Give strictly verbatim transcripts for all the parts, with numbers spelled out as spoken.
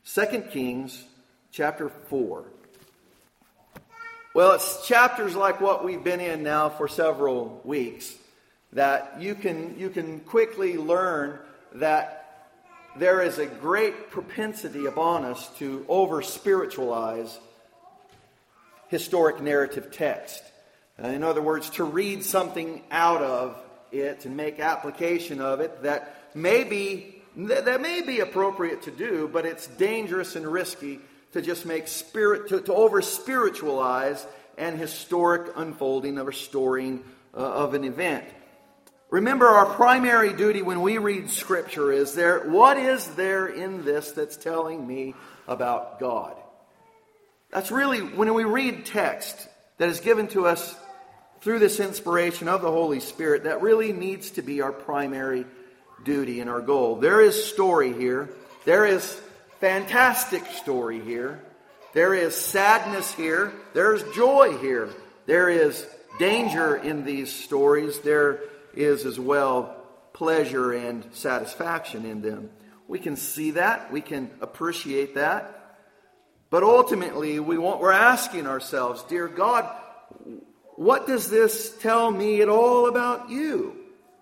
Second Kings chapter four. Well, it's chapters like what we've been in now for several weeks that you can you can quickly learn that there is a great propensity upon us to over-spiritualize historic narrative text. Uh, in other words, to read something out of it and make application of it that may be that may be appropriate to do, but it's dangerous and risky to just make spirit to, to over spiritualize an historic unfolding of a story uh, of an event. Remember, our primary duty when we read Scripture is there. What is there in this that's telling me about God? That's really, when we read text that is given to us through this inspiration of the Holy Spirit, that really needs to be our primary duty and our goal. There is story here. There is fantastic story here. There is sadness here. There's joy here. There is danger in these stories. There is as well pleasure and satisfaction in them. We can see that. We can appreciate that. But ultimately, we want, we're asking ourselves, dear God, what does this tell me at all about you?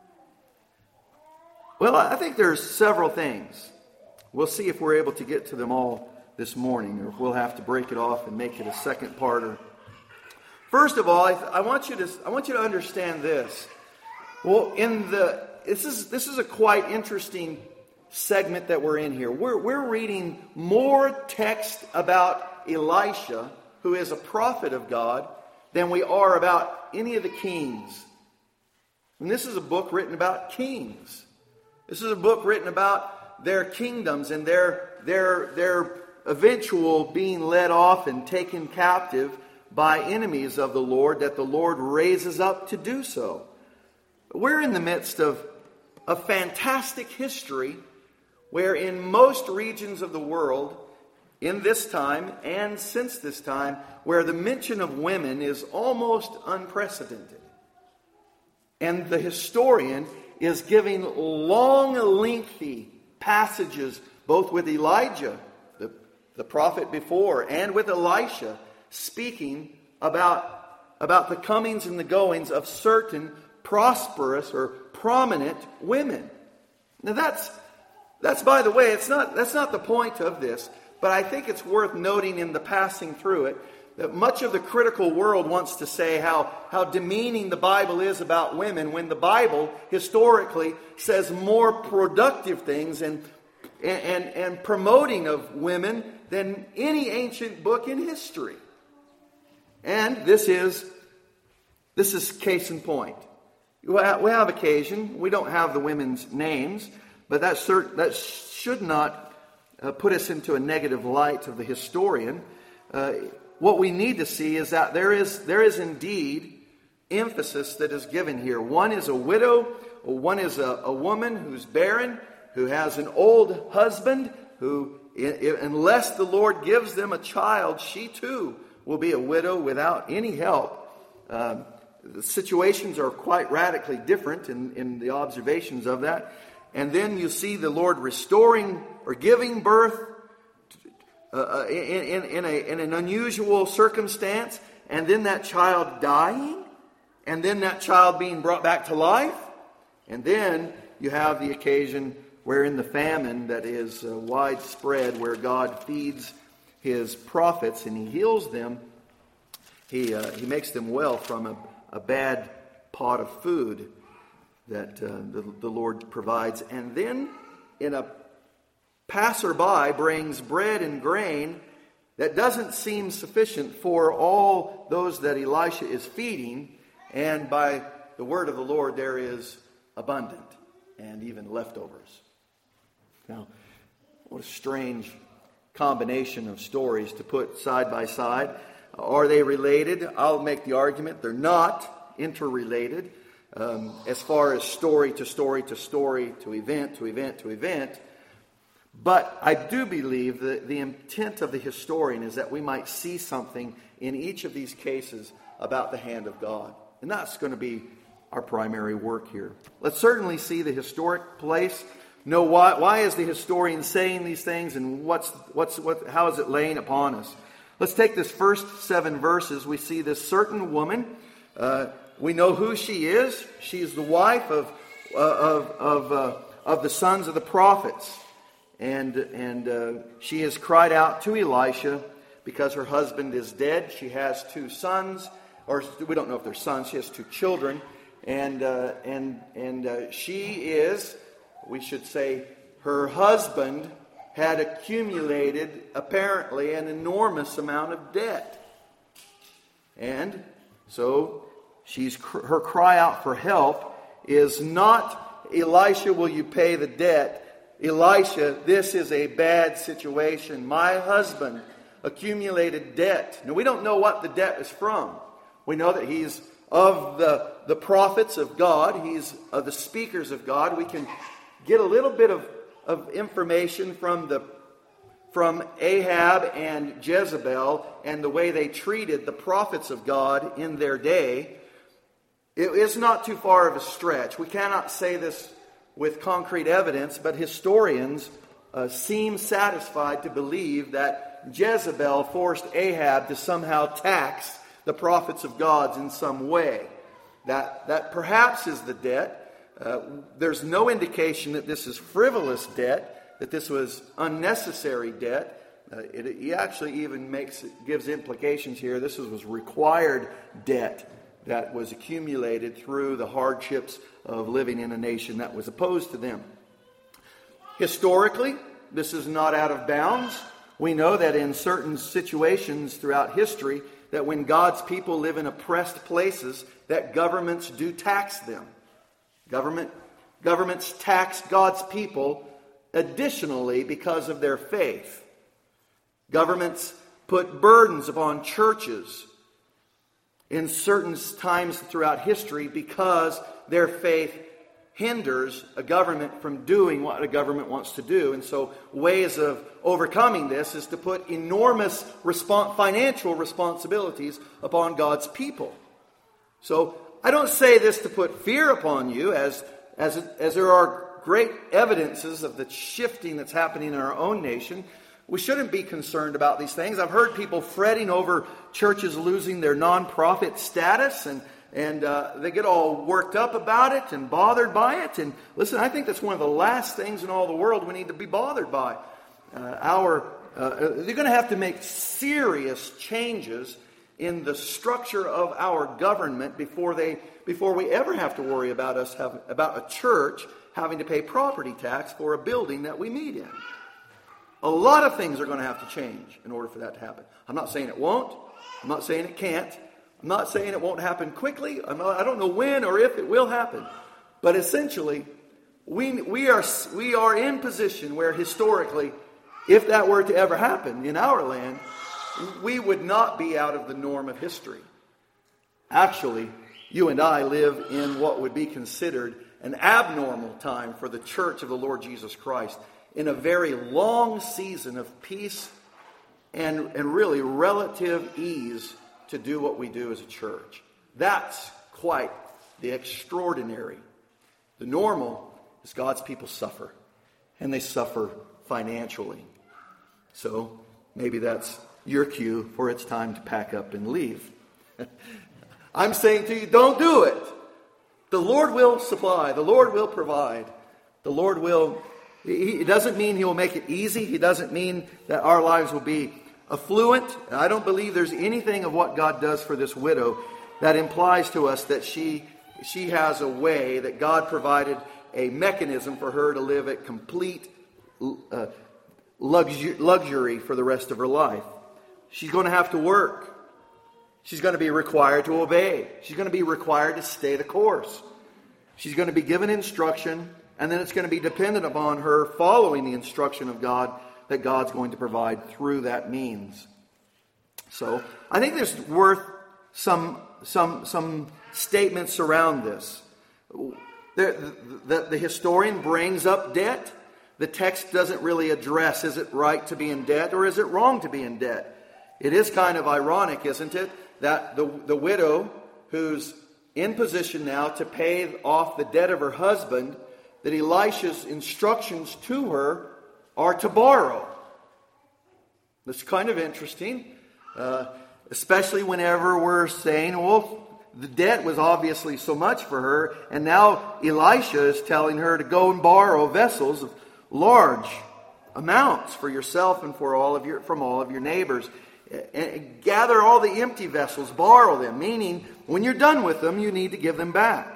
Well, I think there's several things. We'll see if we're able to get to them all this morning, or if we'll have to break it off and make it a second parter. First of all, I, th- I want you to I want you to understand this. Well, in the this is this is a quite interesting segment that we're in here. We're we're reading more text about Elisha, who is a prophet of God, than we are about any of the kings. And this is a book written about kings. This is a book written about their kingdoms and their their their eventual being led off and taken captive by enemies of the Lord, that the Lord raises up to do so. We're in the midst of a fantastic history where in most regions of the world, in this time and since this time, where the mention of women is almost unprecedented. And the historian is giving long, lengthy passages, both with Elijah, the, the prophet before, and with Elisha, speaking about, about the comings and the goings of certain prosperous or prominent women. Now that's, that's by the way, it's not, that's not the point of this, but I think it's worth noting in the passing through it, that much of the critical world wants to say how, how demeaning the Bible is about women, when the Bible historically says more productive things and, and, and promoting of women than any ancient book in history. And this is, this is case in point. We have occasion, we don't have the women's names, but that, cert, that should not uh, put us into a negative light of the historian. Uh, What we need to see is that there is there is indeed emphasis that is given here. One is a widow, one is a, a woman who's barren, who has an old husband, who, unless the Lord gives them a child, she too will be a widow without any help. Um, the situations are quite radically different in, in the observations of that. And then you see the Lord restoring or giving birth Uh, in, in, in, a, in an unusual circumstance, and then that child dying, and then that child being brought back to life, and then you have the occasion where in the famine that is uh, widespread, where God feeds His prophets and He heals them, He uh, He makes them well from a, a bad pot of food that uh, the, the Lord provides, and then in a passerby brings bread and grain that doesn't seem sufficient for all those that Elisha is feeding, and by the word of the Lord there is abundant and even leftovers. Now, what a strange combination of stories to put side by side. Are they related? I'll make the argument they're not interrelated um, as far as story to story to story to event to event to event. But I do believe that the intent of the historian is that we might see something in each of these cases about the hand of God. And that's going to be our primary work here. Let's certainly see the historic place know why why is the historian saying these things, and what's what's what how is it laying upon us. Let's take this first seven verses. We see this certain woman. Uh, we know who she is. She is the wife of uh, of of uh, of the sons of the prophets, and and uh, she has cried out to Elisha because her husband is dead. She has two sons, or we don't know if they're sons. She has two children, and uh, and and uh, she is, we should say, her husband had accumulated apparently an enormous amount of debt, and so she's her cry out for help is not, Elisha, will you pay the debt? Elisha, this is a bad situation. My husband accumulated debt. Now, we don't know what the debt is from. We know that he's of the, the prophets of God. He's of the speakers of God. We can get a little bit of, of information from the from Ahab and Jezebel and the way they treated the prophets of God in their day. It is not too far of a stretch. We cannot say this with concrete evidence, but historians uh, seem satisfied to believe that Jezebel forced Ahab to somehow tax the prophets of God in some way. That, that perhaps is the debt. Uh, there's no indication that this is frivolous debt, that this was unnecessary debt. Uh, it, he actually even makes gives implications here. This was, was required debt that was accumulated through the hardships of living in a nation that was opposed to them. Historically, this is not out of bounds. We know that in certain situations throughout history, that when God's people live in oppressed places, that governments do tax them. Government, governments tax God's people additionally because of their faith. Governments put burdens upon churches in certain times throughout history because their faith hinders a government from doing what a government wants to do. And so ways of overcoming this is to put enormous respons- financial responsibilities upon God's people. So I don't say this to put fear upon you, as, as, as there are great evidences of the shifting that's happening in our own nation. We shouldn't be concerned about these things. I've heard people fretting over churches losing their nonprofit status, and and uh, they get all worked up about it and bothered by it. And listen, I think that's one of the last things in all the world we need to be bothered by. Uh, our uh, they're going to have to make serious changes in the structure of our government before they before we ever have to worry about us have, about a church having to pay property tax for a building that we meet in. A lot of things are going to have to change in order for that to happen. I'm not saying it won't. I'm not saying it can't. I'm not saying it won't happen quickly. I'm not, I don't know when or if it will happen. But essentially, we we are we are in position where historically, if that were to ever happen in our land, we would not be out of the norm of history. Actually, you and I live in what would be considered an abnormal time for the church of the Lord Jesus Christ, in a very long season of peace and, and really relative ease to do what we do as a church. That's quite the extraordinary. The normal is God's people suffer, and they suffer financially. So maybe that's your cue for it's time to pack up and leave. I'm saying to you, don't do it. The Lord will supply. The Lord will provide. The Lord will... It doesn't mean He will make it easy. He doesn't mean that our lives will be affluent. I don't believe there's anything of what God does for this widow that implies to us that she she has a way, that God provided a mechanism for her to live at complete uh, luxury, luxury for the rest of her life. She's going to have to work. She's going to be required to obey. She's going to be required to stay the course. She's going to be given instruction. And then it's going to be dependent upon her following the instruction of God that God's going to provide through that means. So I think there's worth some some some statements around this. The, the, the historian brings up debt. The text doesn't really address, is it right to be in debt or is it wrong to be in debt? It is kind of ironic, isn't it, that the, the widow who's in position now to pay off the debt of her husband that Elisha's instructions to her are to borrow. That's kind of interesting, uh, especially whenever we're saying, well, the debt was obviously so much for her, and now Elisha is telling her to go and borrow vessels of large amounts for yourself and for all of your from all of your neighbors. And gather all the empty vessels, borrow them, meaning when you're done with them, you need to give them back.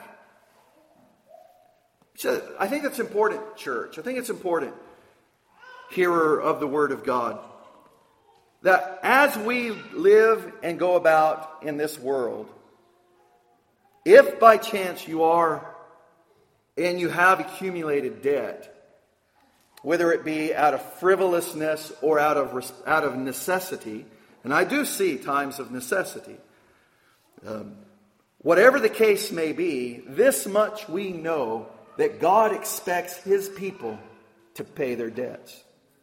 So I think that's important, church. I think it's important, hearer of the Word of God, that as we live and go about in this world, if by chance you are and you have accumulated debt, whether it be out of frivolousness or out of out of necessity, and I do see times of necessity, um, whatever the case may be, this much we know, that God expects His people to pay their debts.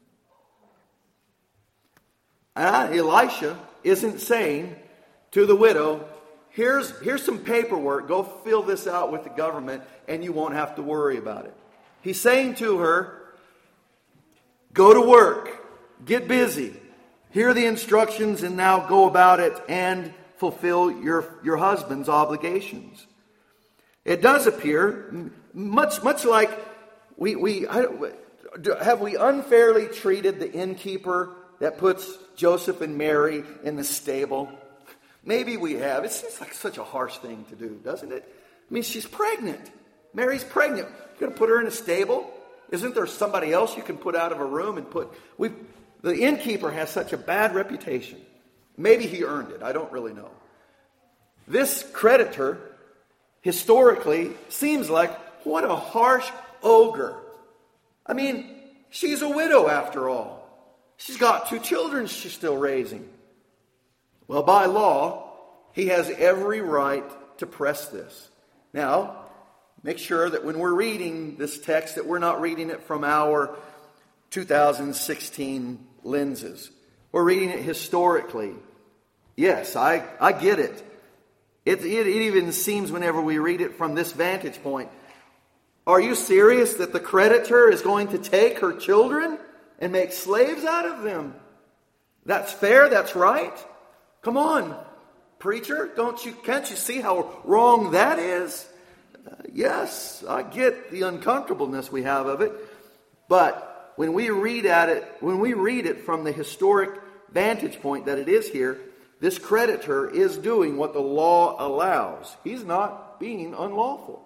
And Elisha isn't saying to the widow, here's, here's some paperwork, go fill this out with the government and you won't have to worry about it. He's saying to her, go to work, get busy, hear the instructions, and now go about it and fulfill your, your husband's obligations. It does appear, much much like we we have we unfairly treated the innkeeper that puts Joseph and Mary in the stable. Maybe we have. It seems like such a harsh thing to do, doesn't it? I mean, she's pregnant. Mary's pregnant. You're going to put her in a stable? Isn't there somebody else you can put out of a room and put... We, the innkeeper has such a bad reputation. Maybe he earned it. I don't really know. This creditor, historically, seems like, what a harsh ogre. I mean, she's a widow after all. She's got two children she's still raising. Well, by law, he has every right to press this. Now, make sure that when we're reading this text, that we're not reading it from our two thousand sixteen lenses. We're reading it historically. Yes, I, I get it. It, it. It even seems whenever we read it from this vantage point, are you serious that the creditor is going to take her children and make slaves out of them? That's fair, that's right. Come on, preacher, don't you can't you see how wrong that is? Uh, yes, I get the uncomfortableness we have of it, but when we read at it, when we read it from the historic vantage point that it is here, this creditor is doing what the law allows. He's not being unlawful.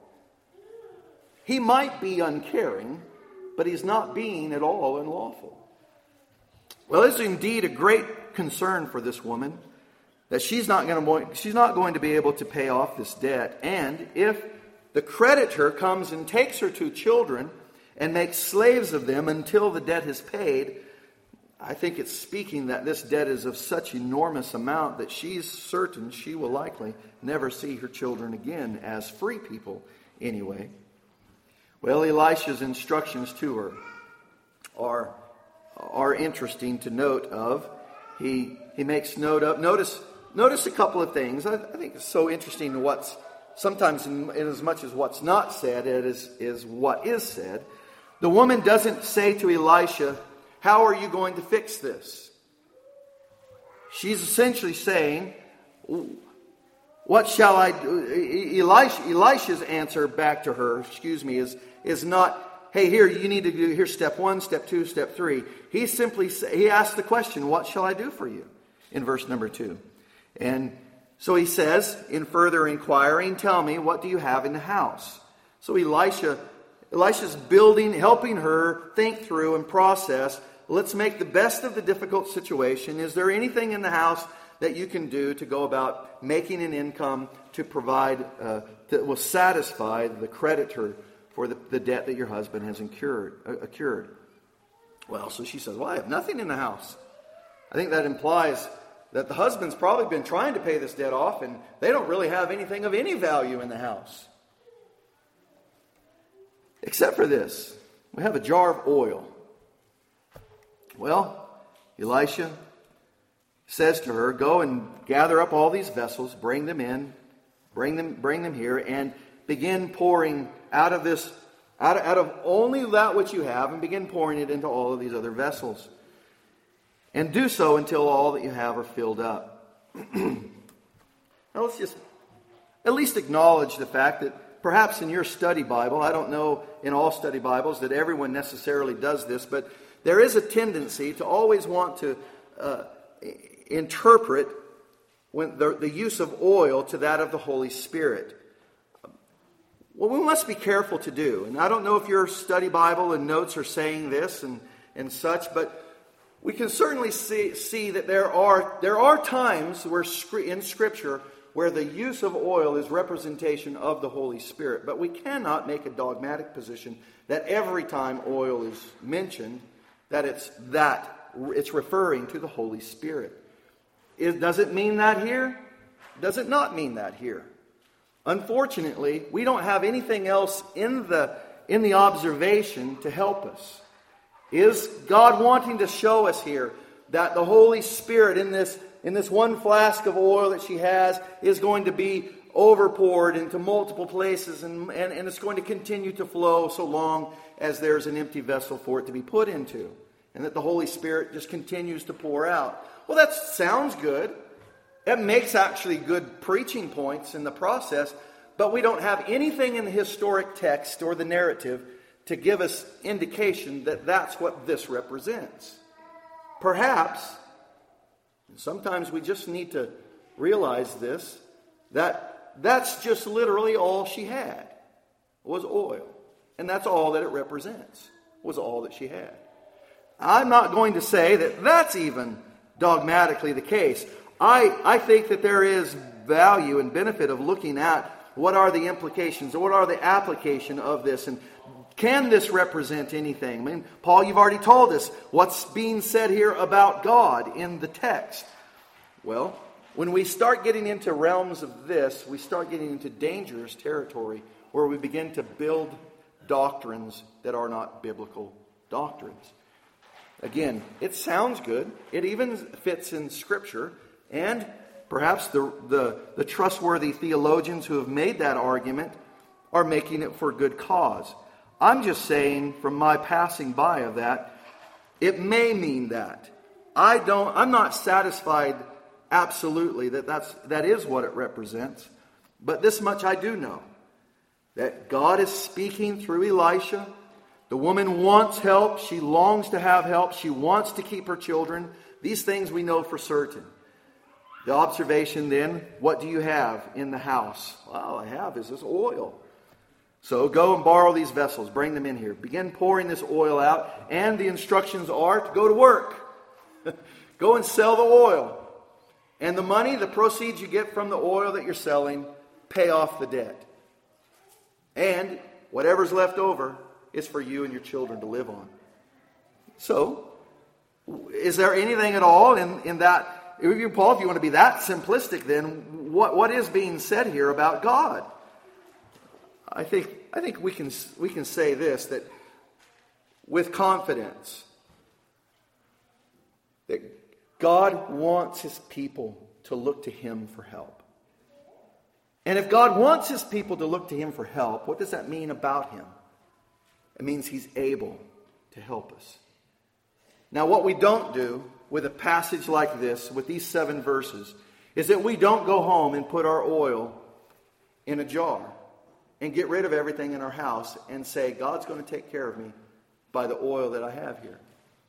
He might be uncaring, but he's not being at all unlawful. Well, it's indeed a great concern for this woman that she's not going to she's not going to be able to pay off this debt. And if the creditor comes and takes her two children and makes slaves of them until the debt is paid, I think it's speaking that this debt is of such enormous amount that she's certain she will likely never see her children again as free people anyway. Well, Elisha's instructions to her are, are interesting to note of. He he makes note of, notice notice a couple of things. I, I think it's so interesting what's, sometimes in, in as much as what's not said is, is what is said. The woman doesn't say to Elisha, how are you going to fix this? She's essentially saying, what shall I do? Elisha, Elisha's answer back to her, excuse me, is, is not, hey, here, you need to do, here's step one, step two, step three. He simply, he asked the question, what shall I do for you? In verse number two. And so he says, in further inquiring, tell me, what do you have in the house? So Elisha, Elisha's building, helping her think through and process, let's make the best of the difficult situation. Is there anything in the house that you can do to go about making an income to provide, uh, that will satisfy the creditor for the, the debt that your husband has incurred, uh, accrued? Well, so she says, well, I have nothing in the house. I think that implies that the husband's probably been trying to pay this debt off and they don't really have anything of any value in the house. Except for this. We have a jar of oil. Well, Elisha says to her, go and gather up all these vessels, bring them in, bring them, bring them here, and begin pouring out of this Out of, out of only that which you have, and begin pouring it into all of these other vessels. And do so until all that you have are filled up. Now let's just at least acknowledge the fact that perhaps in your study Bible, I don't know in all study Bibles that everyone necessarily does this, but there is a tendency to always want to uh, interpret when the, the use of oil to that of the Holy Spirit. Well, we must be careful to do. And I don't know if your study Bible and notes are saying this and, and such, but we can certainly see, see that there are, there are times where in Scripture where the use of oil is representation of the Holy Spirit. But we cannot make a dogmatic position that every time oil is mentioned, that it's that, it's referring to the Holy Spirit. It, does it mean that here? Does it not mean that here? Unfortunately, we don't have anything else in the, in the observation to help us. Is God wanting to show us here that the Holy Spirit in this, in this one flask of oil that she has is going to be overpoured into multiple places and, and, and it's going to continue to flow so long as there's an empty vessel for it to be put into, and that the Holy Spirit just continues to pour out? Well, that sounds good. It makes actually good preaching points in the process, but we don't have anything in the historic text or the narrative to give us indication that that's what this represents. Perhaps, and sometimes we just need to realize this, that that's just literally all she had, was oil. And that's all that it represents, was all that she had. I'm not going to say that that's even dogmatically the case. I, I think that there is value and benefit of looking at what are the implications, or what are the application of this, and can this represent anything? I mean, Paul, you've already told us what's being said here about God in the text. Well, when we start getting into realms of this, we start getting into dangerous territory where we begin to build doctrines that are not biblical doctrines. Again, it sounds good. It even fits in Scripture. And perhaps the, the, the trustworthy theologians who have made that argument are making it for good cause. I'm just saying, from my passing by of that, it may mean that. I don't, I'm not satisfied absolutely that that's, that is what it represents. But this much I do know. That God is speaking through Elisha. The woman wants help. She longs to have help. She wants to keep her children. These things we know for certain. The observation then, what do you have in the house? Well, all I have is this oil. So go and borrow these vessels. Bring them in here. Begin pouring this oil out. And the instructions are to go to work. Go and sell the oil. And the money, the proceeds you get from the oil that you're selling, pay off the debt. And whatever's left over is for you and your children to live on. So, is there anything at all in, in that? Paul, if you want to be that simplistic, then what, what is being said here about God? I think I think we can we can say this, that with confidence, that God wants His people to look to Him for help. And if God wants His people to look to Him for help, what does that mean about Him? It means He's able to help us. Now, what we don't do with a passage like this, with these seven verses, is that we don't go home and put our oil in a jar and get rid of everything in our house and say, God's going to take care of me by the oil that I have here.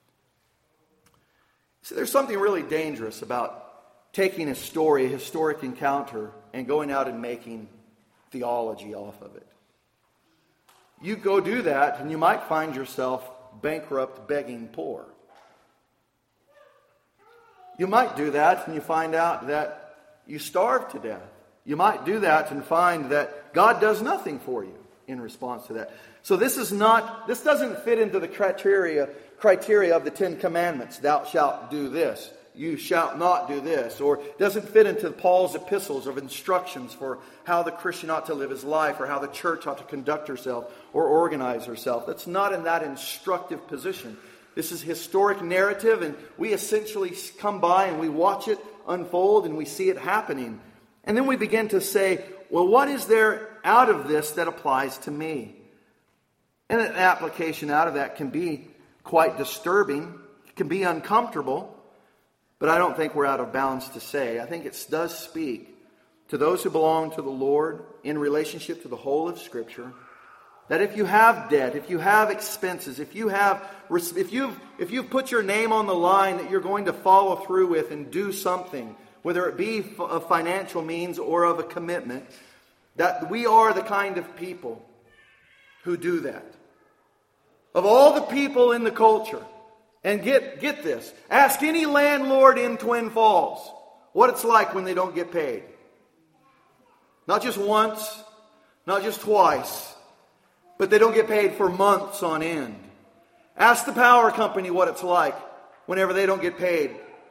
See, there's something really dangerous about taking a story, a historic encounter, and going out and making theology off of it. You go do that, and you might find yourself bankrupt, begging poor. You might do that, and you find out that you starve to death. You might do that and find that God does nothing for you in response to that. So this is not, this doesn't fit into the criteria, criteria of the Ten Commandments. Thou shalt do this. You shalt not do this. Or doesn't fit into Paul's epistles of instructions for how the Christian ought to live his life, or how the church ought to conduct herself or organize herself. That's not in that instructive position. This is historic narrative, and we essentially come by and we watch it unfold and we see it happening. And then we begin to say, well, what is there out of this that applies to me? And an application out of that can be quite disturbing. It can be uncomfortable. But I don't think we're out of bounds to say. I think it does speak to those who belong to the Lord in relationship to the whole of Scripture, that if you have debt, if you have expenses, if you have, if you've, if you've put your name on the line that you're going to follow through with and do something, whether it be of financial means or of a commitment, that we are the kind of people who do that. Of all the people in the culture, and get, get this, ask any landlord in Twin Falls what it's like when they don't get paid. Not just once, not just twice, but they don't get paid for months on end. Ask the power company what it's like whenever they don't get paid.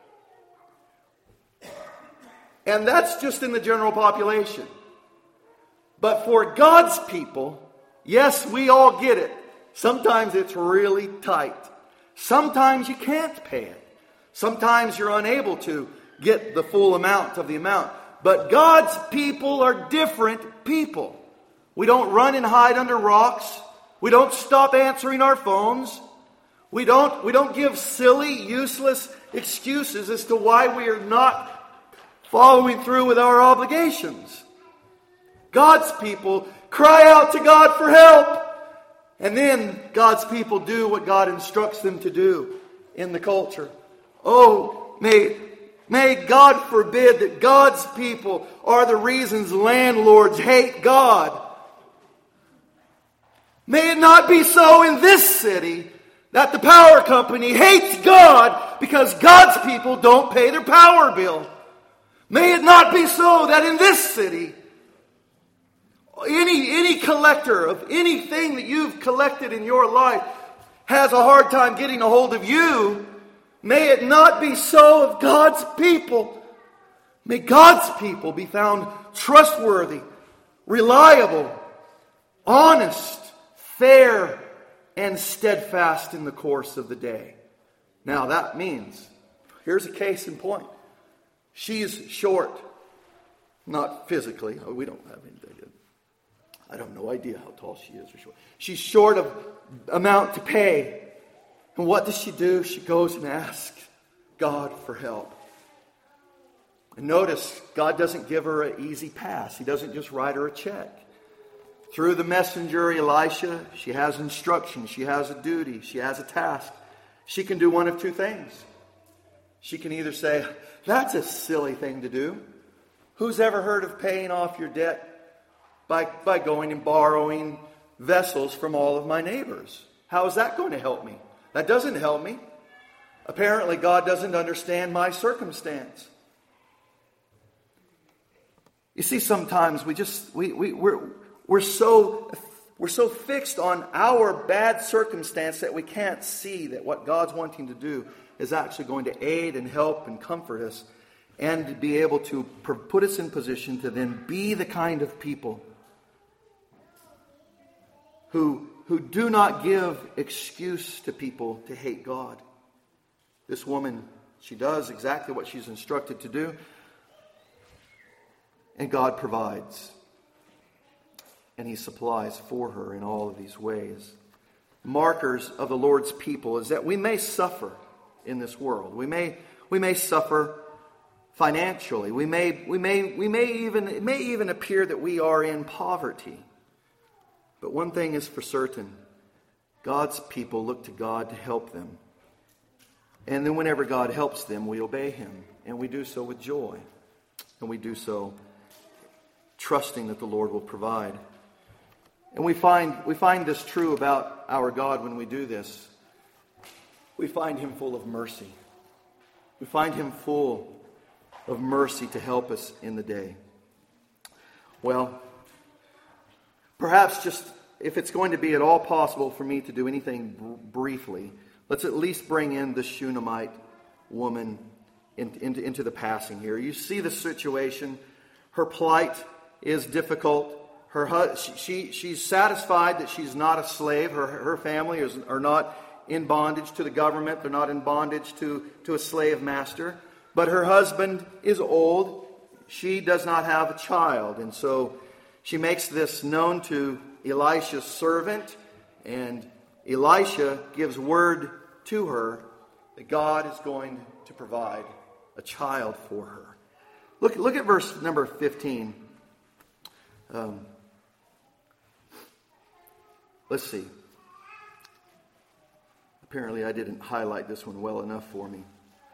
And that's just in the general population. But for God's people, yes, we all get it. Sometimes it's really tight. Sometimes you can't pay it. Sometimes you're unable to get the full amount of the amount. But God's people are different people. We don't run and hide under rocks. We don't stop answering our phones. We don't, we don't give silly, useless excuses as to why we are not following through with our obligations. God's people cry out to God for help. And then God's people do what God instructs them to do in the culture. Oh, may, may God forbid that God's people are the reasons landlords hate God. May it not be so in this city that the power company hates God because God's people don't pay their power bill. May it not be so that in this city, Any, any collector of anything that you've collected in your life has a hard time getting a hold of you. May it not be so of God's people. May God's people be found trustworthy, reliable, honest, fair, and steadfast in the course of the day. Now that means, here's a case in point. She's short. Not physically. Oh, we don't have anything. I have no idea how tall she is or short. She's short of amount to pay. And what does she do? She goes and asks God for help. And notice, God doesn't give her an easy pass. He doesn't just write her a check. Through the messenger Elisha, she has instruction. She has a duty. She has a task. She can do one of two things. She can either say, that's a silly thing to do. Who's ever heard of paying off your debt By, by going and borrowing vessels from all of my neighbors? How is that going to help me? That doesn't help me. Apparently, God doesn't understand my circumstance. You see, sometimes we just we we we're we're so we're so fixed on our bad circumstance that we can't see that what God's wanting to do is actually going to aid and help and comfort us, and be able to put us in position to then be the kind of people Who, who do not give excuse to people to hate God. This woman, she does exactly what she's instructed to do. And God provides. And He supplies for her in all of these ways. Markers of the Lord's people is that we may suffer in this world. We may, we may suffer financially. We may, we may, we may even, it may even appear that we are in poverty. But one thing is for certain, God's people look to God to help them. And then whenever God helps them, we obey Him. And we do so with joy. And we do so trusting that the Lord will provide. And we find, we find this true about our God when we do this. We find Him full of mercy. We find Him full of mercy to help us in the day. Well, perhaps just, if it's going to be at all possible for me to do anything br- briefly, let's at least bring in the Shunammite woman in, into, into the passing here. You see the situation. Her plight is difficult. Her she she's satisfied that she's not a slave. Her her family is, are not in bondage to the government. They're not in bondage to, to a slave master. But her husband is old. She does not have a child. And so she makes this known to Elisha's servant, And Elisha gives word to her that God is going to provide a child for her. Look, look at verse number fifteen. Um, let's see. Apparently I didn't highlight this one well enough for me.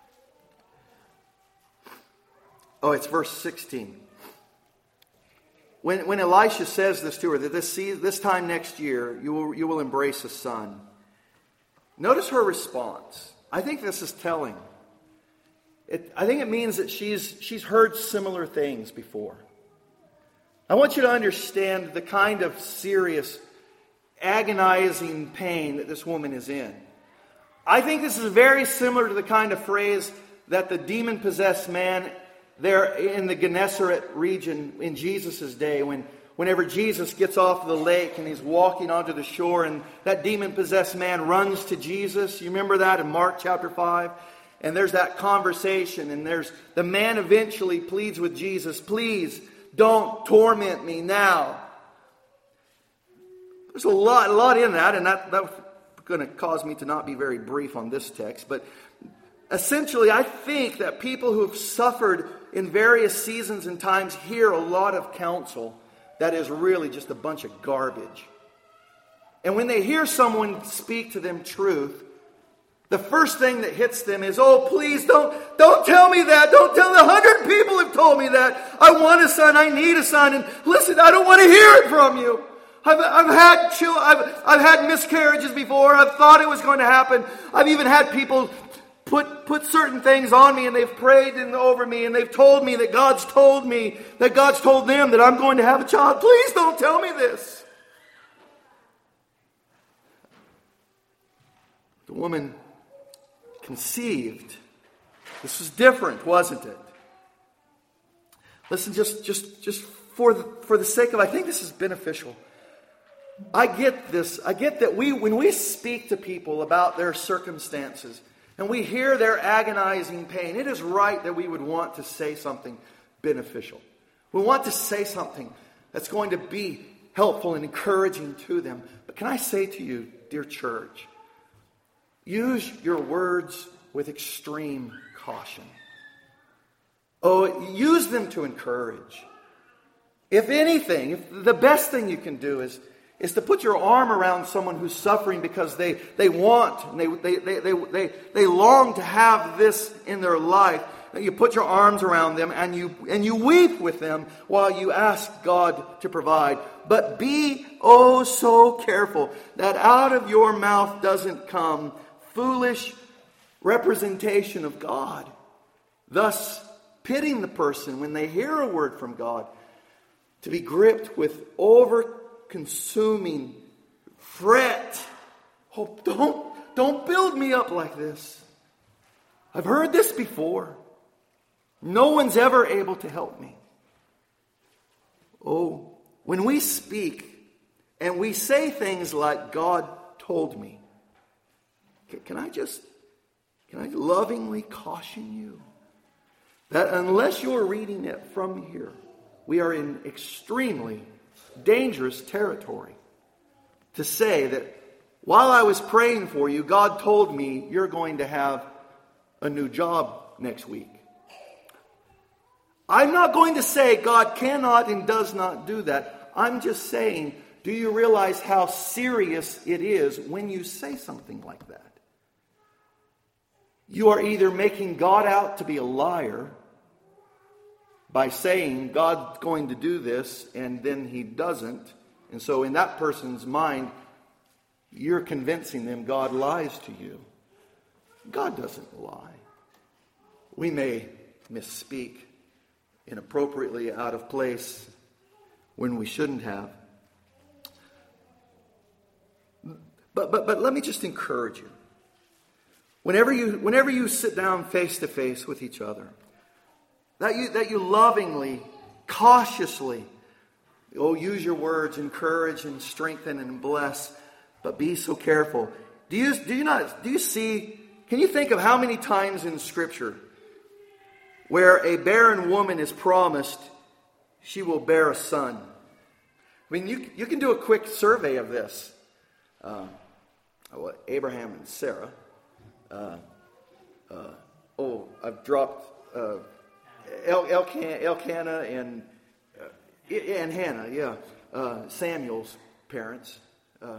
Oh, it's verse sixteen. When, when Elisha says this to her, that this, this time next year you will, you will embrace a son. Notice her response. I think this is telling. It, I think it means that she's, she's heard similar things before. I want you to understand the kind of serious, agonizing pain that this woman is in. I think this is very similar to the kind of phrase that the demon-possessed man there in the Gennesaret region in Jesus' day, when whenever Jesus gets off the lake and he's walking onto the shore and that demon-possessed man runs to Jesus. You remember that in Mark chapter five? And there's that conversation, and there's the man eventually pleads with Jesus, please don't torment me now. There's a lot, a lot in that, and that, that's going to cause me to not be very brief on this text. But essentially, I think that people who have suffered in various seasons and times hear a lot of counsel that is really just a bunch of garbage. And when they hear someone speak to them truth, the first thing that hits them is, oh, please don't, don't tell me that. Don't tell the hundred people have told me that. I want a son. I need a son. And listen, I don't want to hear it from you. I've, I've had chill, I've, I've had miscarriages before. I've thought it was going to happen. I've even had people put, put certain things on me, and they've prayed and over me, and they've told me that God's told me, that God's told them that I'm going to have a child. Please don't tell me this. The woman conceived. This was different, wasn't it? Listen, just just just for the for the sake of, I think this is beneficial. I get this. I get that we when we speak to people about their circumstances and we hear their agonizing pain, it is right that we would want to say something beneficial. We want to say something that's going to be helpful and encouraging to them. But can I say to you, dear church, use your words with extreme caution. Oh, use them to encourage. If anything, if the best thing you can do is, is to put your arm around someone who's suffering because they, they want, and they, they, they, they, they, they long to have this in their life. You put your arms around them and you, and you weep with them while you ask God to provide. But be oh so careful that out of your mouth doesn't come foolish representation of God, thus pitting the person when they hear a word from God to be gripped with over-consuming fret. Oh, don't, don't build me up like this. I've heard this before. No one's ever able to help me. Oh, when we speak and we say things like, God told me, can I just, can I lovingly caution you that unless you're reading it from here, we are in extremely dangerous territory to say that while I was praying for you, God told me you're going to have a new job next week. I'm not going to say God cannot and does not do that. I'm just saying, do you realize how serious it is when you say something like that? You are either making God out to be a liar by saying God's going to do this and then he doesn't. And so in that person's mind, you're convincing them God lies to you. God doesn't lie. We may misspeak inappropriately, out of place, when we shouldn't have. But but but let me just encourage you. Whenever you whenever you sit down face to face with each other, that you that you lovingly, cautiously, oh, use your words, encourage and strengthen and bless, but be so careful. Do you do you not do you see? Can you think of how many times in Scripture where a barren woman is promised she will bear a son? I mean, you, you can do a quick survey of this. uh, well, Abraham and Sarah. Uh, uh, oh, I've dropped uh, El- Elkan- Elkanah and uh, and Hannah. Yeah, uh, Samuel's parents. Uh,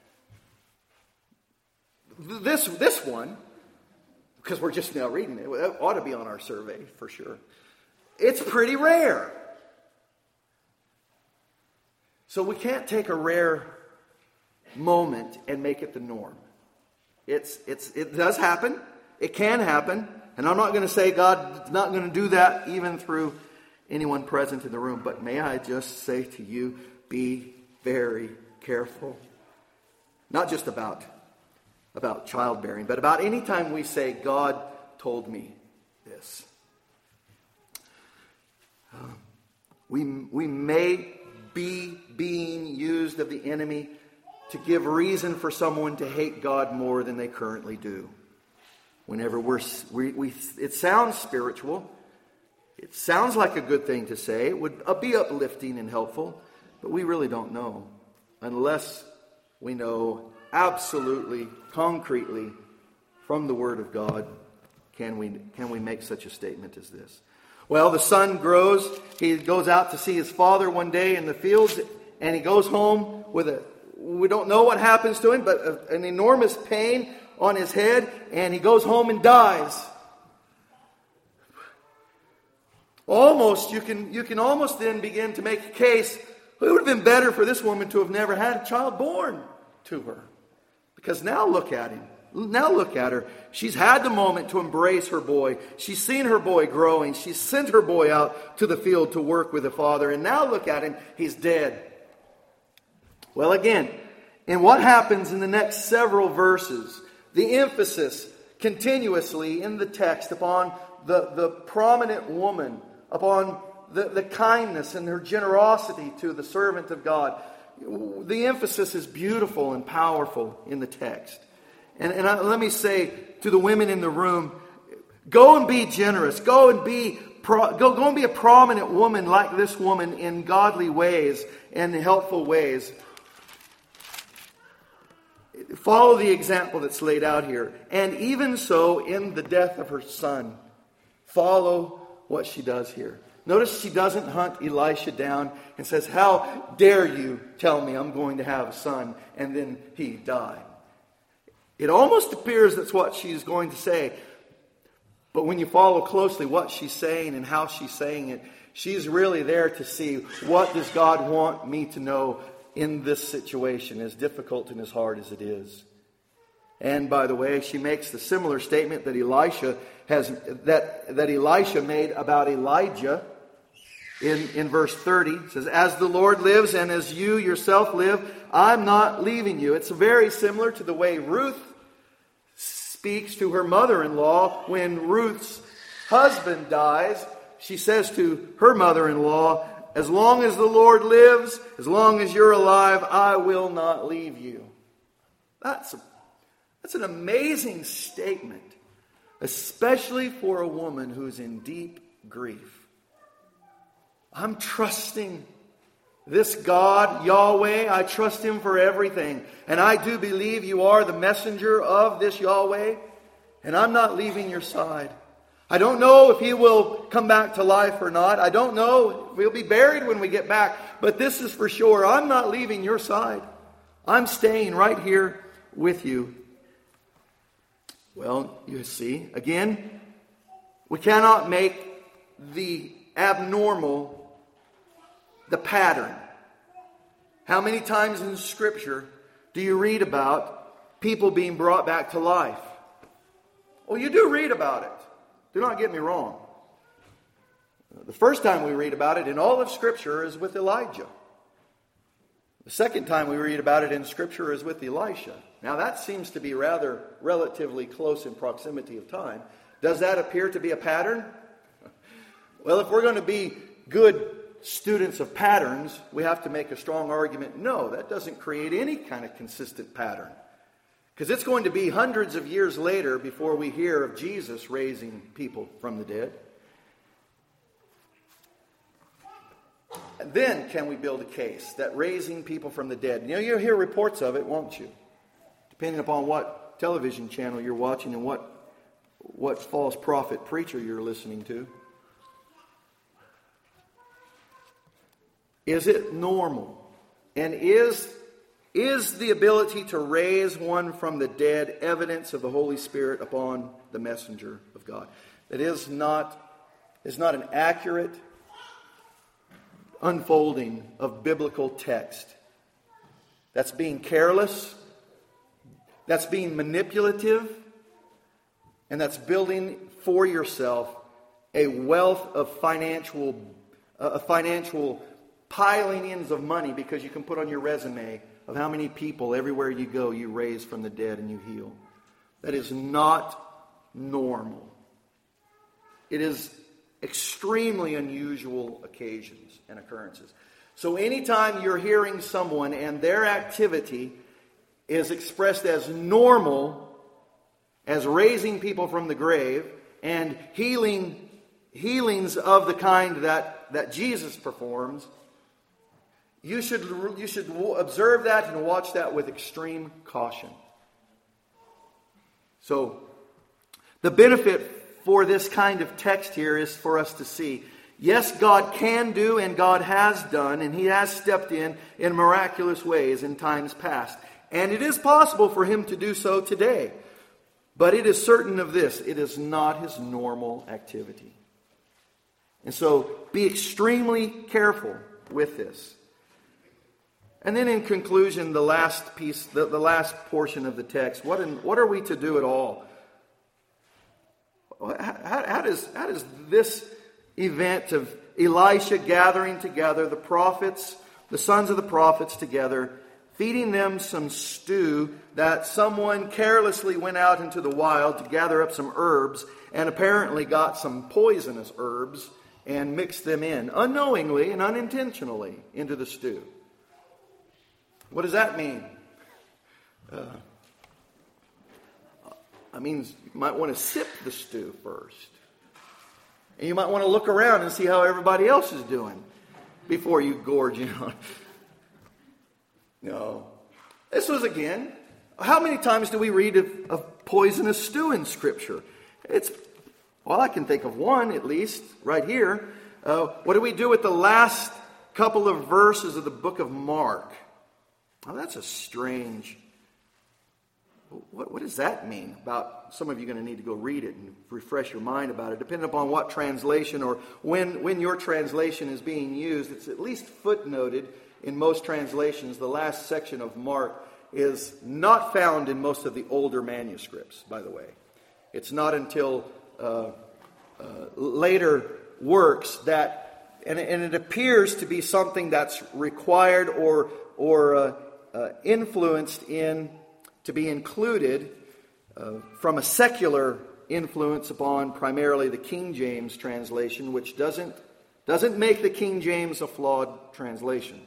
this this one, because we're just now reading it, it ought to be on our survey for sure. It's pretty rare. So we can't take a rare moment and make it the norm. It's it's it does happen. It can happen. And I'm not going to say God's not going to do that even through anyone present in the room. But may I just say to you, be very careful. Not just about, about childbearing, but about any time we say, God told me this. Uh, we, we may be being used of the enemy to give reason for someone to hate God more than they currently do. Whenever we're, we, we, it sounds spiritual. It sounds like a good thing to say. It would be uplifting and helpful. But we really don't know. Unless we know absolutely, concretely, from the Word of God, can we, can we make such a statement as this. Well, the son grows. He goes out to see his father one day in the fields. And he goes home with a, we don't know what happens to him, but a, an enormous pain on his head, and he goes home and dies. Almost, you can you can almost then begin to make a case, it would have been better for this woman to have never had a child born to her. Because now look at him. Now look at her. She's had the moment to embrace her boy. She's seen her boy growing. She's sent her boy out to the field to work with the father. And now look at him. He's dead. Well, again, in what happens in the next several verses, the emphasis continuously in the text upon the, the prominent woman, upon the, the kindness and her generosity to the servant of God. The emphasis is beautiful and powerful in the text. And, and I, let me say to the women in the room, go and be generous. Go and be pro, go, go and be a prominent woman like this woman in godly ways and helpful ways. Follow the example that's laid out here. And even so, in the death of her son, follow what she does here. Notice she doesn't hunt Elisha down and says, how dare you tell me I'm going to have a son, and then he died. It almost appears that's what she's going to say. But when you follow closely what she's saying and how she's saying it, she's really there to see, what does God want me to know in this situation, as difficult and as hard as it is. And by the way, she makes the similar statement that Elisha has that, that Elisha made about Elijah in, in verse thirty. It says, as the Lord lives and as you yourself live, I'm not leaving you. It's very similar to the way Ruth speaks to her mother-in-law when Ruth's husband dies. She says to her mother-in-law, as long as the Lord lives, as long as you're alive, I will not leave you. That's, a, that's an amazing statement, especially for a woman who's in deep grief. I'm trusting this God, Yahweh. I trust Him for everything. And I do believe you are the messenger of this Yahweh. And I'm not leaving your side. I don't know if he will come back to life or not. I don't know if he'll be buried when we get back. But this is for sure. I'm not leaving your side. I'm staying right here with you. Well, you see, again, we cannot make the abnormal the pattern. How many times in Scripture do you read about people being brought back to life? Well, you do read about it. Do not get me wrong. The first time we read about it in all of Scripture is with Elijah. The second time we read about it in Scripture is with Elisha. Now that seems to be rather relatively close in proximity of time. Does that appear to be a pattern? Well, if we're going to be good students of patterns, we have to make a strong argument. No, that doesn't create any kind of consistent pattern. Because it's going to be hundreds of years later before we hear of Jesus raising people from the dead. And then can we build a case that raising people from the dead, you know, you'll hear reports of it, won't you? depending upon what television channel you're watching and what, what false prophet preacher you're listening to. Is it normal? And is, is the ability to raise one from the dead evidence of the Holy Spirit upon the messenger of God? That is not, is not an accurate unfolding of biblical text. That's being careless. That's being manipulative. And that's building for yourself a wealth of financial, uh, a financial piling ins of money, because you can put on your resume of how many people everywhere you go you raise from the dead and you heal. That is not normal. It is extremely unusual occasions and occurrences. So anytime you're hearing someone and their activity is expressed as normal, as raising people from the grave and healing healings of the kind that, that Jesus performs, you should, you should observe that and watch that with extreme caution. So, the benefit for this kind of text here is for us to see, yes, God can do and God has done, and He has stepped in in miraculous ways in times past. And it is possible for Him to do so today. But it is certain of this, it is not His normal activity. And so, be extremely careful with this. And then in conclusion, the last piece, the, the last portion of the text, what, in, what are we to do at all? How, how, does, how does this event of Elisha gathering together the prophets, the sons of the prophets together, feeding them some stew that someone carelessly went out into the wild to gather up some herbs and apparently got some poisonous herbs and mixed them in, unknowingly and unintentionally, into the stew? What does that mean? Uh, I mean, you might want to sip the stew first. And you might want to look around and see how everybody else is doing before you gorge in on it. No. This was, again, how many times do we read of, of poisonous stew in Scripture? It's, well, I can think of one at least, right here. Uh, what do we do with the last couple of verses of the book of Mark? Oh, that's a strange... What, what does that mean? About some of you are going to need to go read it and refresh your mind about it. Depending upon what translation or when, when your translation is being used, it's at least footnoted in most translations. The last section of Mark is not found in most of the older manuscripts, by the way. It's not until uh, uh, later works that, and, and it appears to be something that's required or, or uh, uh, influenced in to be included uh, from a secular influence upon primarily the King James translation, which doesn't, doesn't make the King James a flawed translation.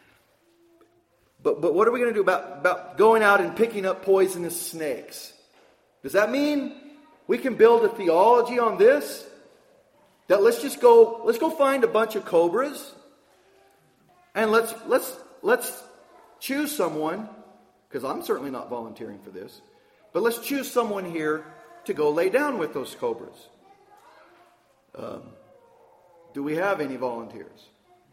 But, but what are we going to do about, about going out and picking up poisonous snakes? Does that mean we can build a theology on this? That let's just go, let's go find a bunch of cobras and let's, let's, let's choose someone, because I'm certainly not volunteering for this, but let's choose someone here to go lay down with those cobras. Um, do we have any volunteers?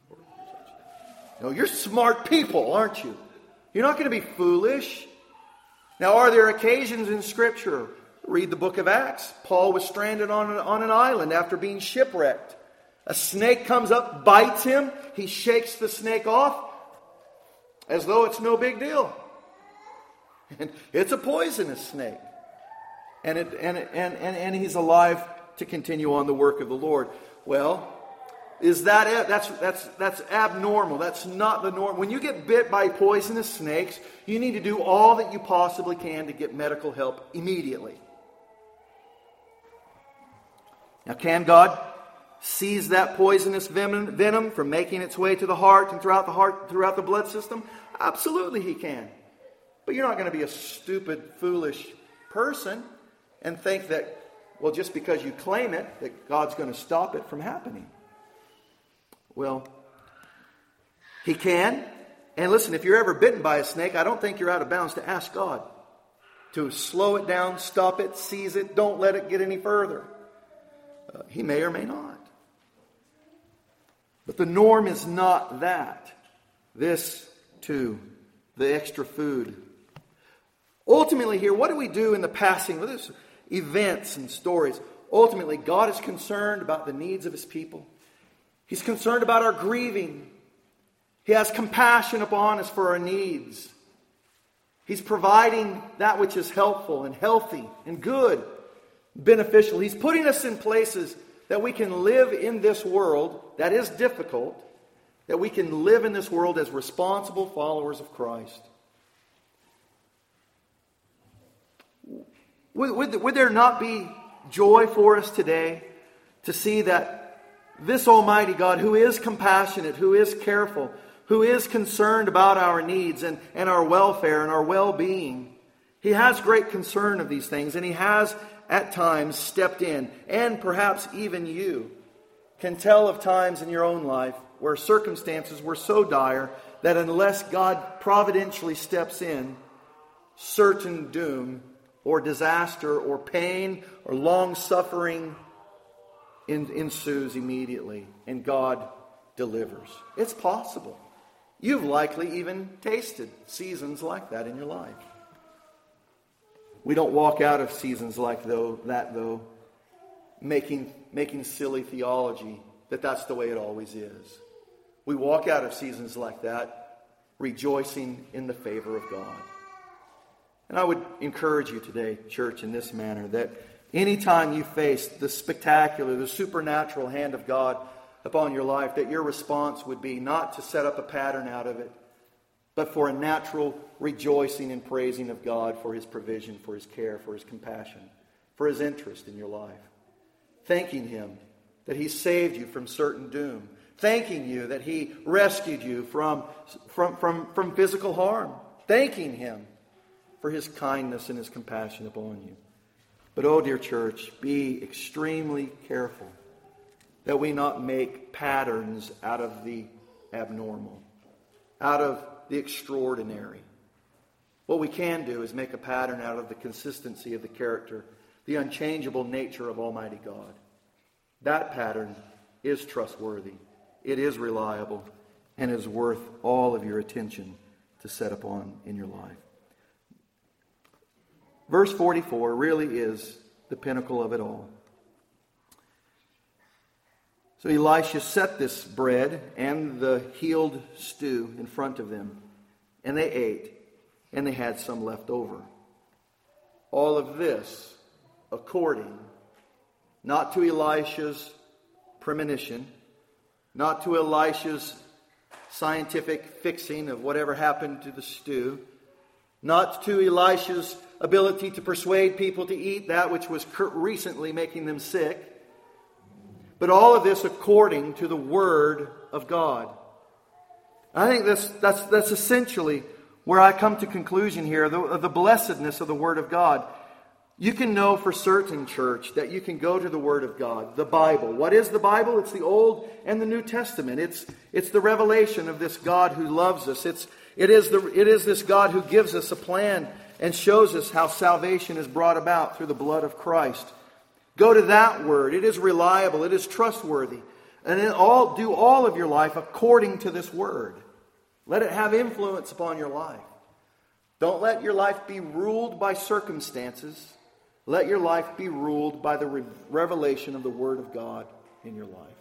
No, you're smart people, aren't you? You're not going to be foolish. Now, are there occasions in Scripture? Read the book of Acts. Paul was stranded on an, on an island after being shipwrecked. A snake comes up, bites him. He shakes the snake off as though it's no big deal. And it's a poisonous snake. And, it, and, it, and, and, and he's alive to continue on the work of the Lord. Well, is that that's that's that's abnormal? That's not the norm. When you get bit by poisonous snakes, you need to do all that you possibly can to get medical help immediately. Now, can God seize that poisonous venom, venom from making its way to the heart and throughout the heart, throughout the blood system? Absolutely, He can. But you're not going to be a stupid, foolish person and think that, well, just because you claim it, that God's going to stop it from happening. Well, He can. And listen, if you're ever bitten by a snake, I don't think you're out of bounds to ask God to slow it down, stop it, seize it, don't let it get any further. Uh, he may or may not. But the norm is not that. This, too, the extra food. Ultimately here, what do we do in the passing of this events and stories? Ultimately, God is concerned about the needs of His people. He's concerned about our grieving. He has compassion upon us for our needs. He's providing that which is helpful and healthy and good, beneficial. He's putting us in places that we can live in this world that is difficult, that we can live in this world as responsible followers of Christ. Would, would, would there not be joy for us today to see that this Almighty God, who is compassionate, who is careful, who is concerned about our needs and, and our welfare and our well-being, He has great concern of these things, and He has at times stepped in. And perhaps even you can tell of times in your own life where circumstances were so dire that unless God providentially steps in, certain doom or disaster or pain or long suffering ensues immediately, and God delivers. It's possible. You've likely even tasted seasons like that in your life. We don't walk out of seasons like though, that, though, making, making silly theology that that's the way it always is. We walk out of seasons like that rejoicing in the favor of God. And I would encourage you today, church, in this manner, that anytime you face the spectacular, the supernatural hand of God upon your life, that your response would be not to set up a pattern out of it, but for a natural rejoicing and praising of God for His provision, for His care, for His compassion, for His interest in your life. Thanking Him that He saved you from certain doom. Thanking you that He rescued you from, from, from, from physical harm. Thanking Him for His kindness and His compassion upon you. But oh, dear church, be extremely careful that we not make patterns out of the abnormal, out of the extraordinary. What we can do is make a pattern out of the consistency of the character, the unchangeable nature of Almighty God. That pattern is trustworthy, it is reliable, and is worth all of your attention to set upon in your life. Verse forty-four really is the pinnacle of it all. So Elisha set this bread and the healed stew in front of them, and they ate, and they had some left over. All of this according, not to Elisha's premonition, not to Elisha's scientific fixing of whatever happened to the stew, not to Elisha's ability to persuade people to eat that which was recently making them sick, but all of this according to the Word of God. I think that's, that's, that's essentially where I come to conclusion here, the, the blessedness of the Word of God. You can know for certain, church, that you can go to the Word of God, the Bible. What is the Bible? It's the Old and the New Testament. It's, it's the revelation of this God who loves us. It's, it, is the, it is this God who gives us a plan and shows us how salvation is brought about through the blood of Christ. Go to that Word. It is reliable. It is trustworthy. And then all, do all of your life according to this Word. Let it have influence upon your life. Don't let your life be ruled by circumstances. Let your life be ruled by the re- revelation of the Word of God in your life.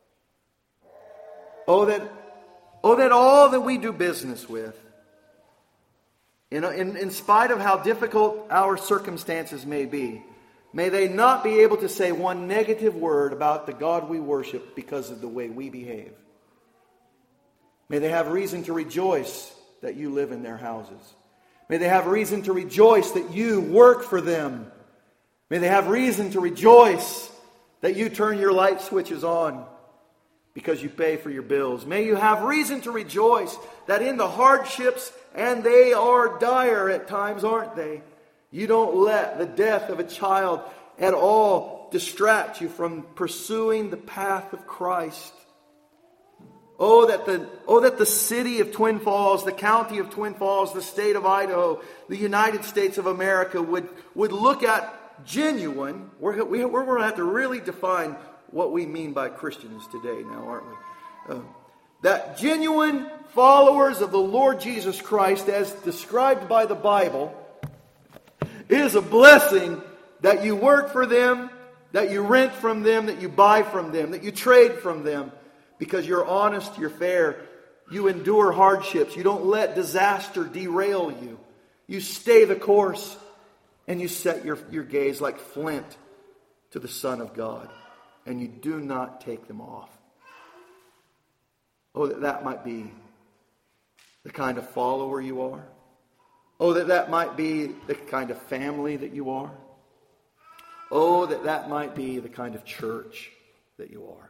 Oh that, oh, that all that we do business with, in, in, in spite of how difficult our circumstances may be, may they not be able to say one negative word about the God we worship because of the way we behave. May they have reason to rejoice that you live in their houses. May they have reason to rejoice that you work for them. May they have reason to rejoice that you turn your light switches on because you pay for your bills. May you have reason to rejoice that in the hardships, and they are dire at times, aren't they? You don't let the death of a child at all distract you from pursuing the path of Christ. Oh that the oh that the city of Twin Falls, the county of Twin Falls, the state of Idaho, the United States of America would, would look at genuine. We're, we're going to have to really define what we mean by Christians today now, aren't we? Uh, that genuine followers of the Lord Jesus Christ, as described by the Bible, is a blessing that you work for them, that you rent from them, that you buy from them, that you trade from them. Because you're honest, you're fair, you endure hardships, you don't let disaster derail you. You stay the course, and you set your, your gaze like flint to the Son of God. And you do not take them off. Oh, that that might be the kind of follower you are. Oh, that that might be the kind of family that you are. Oh, that that might be the kind of church that you are.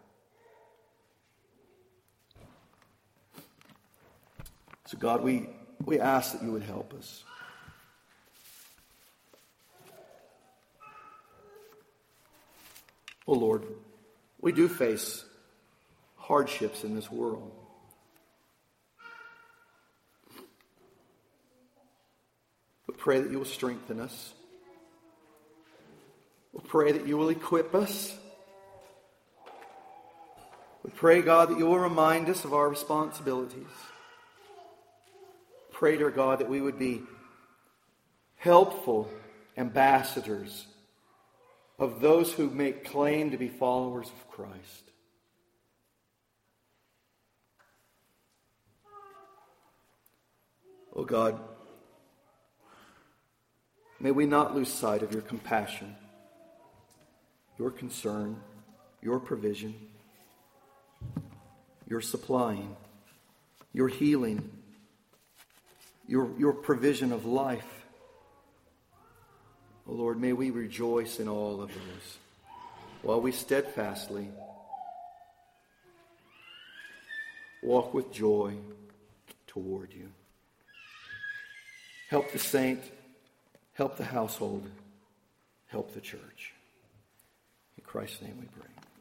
So God, we, we ask that you would help us. Oh Lord, we do face hardships in this world. We pray that you will strengthen us. We pray that you will equip us. We pray, God, that you will remind us of our responsibilities. Pray, dear God, that we would be helpful ambassadors of those who make claim to be followers of Christ. Oh God, may we not lose sight of your compassion, your concern, your provision, your supplying, your healing, Your, your provision of life. Oh Lord, may we rejoice in all of those while we steadfastly walk with joy toward you. Help the saint, help the household, help the church. In Christ's name we pray.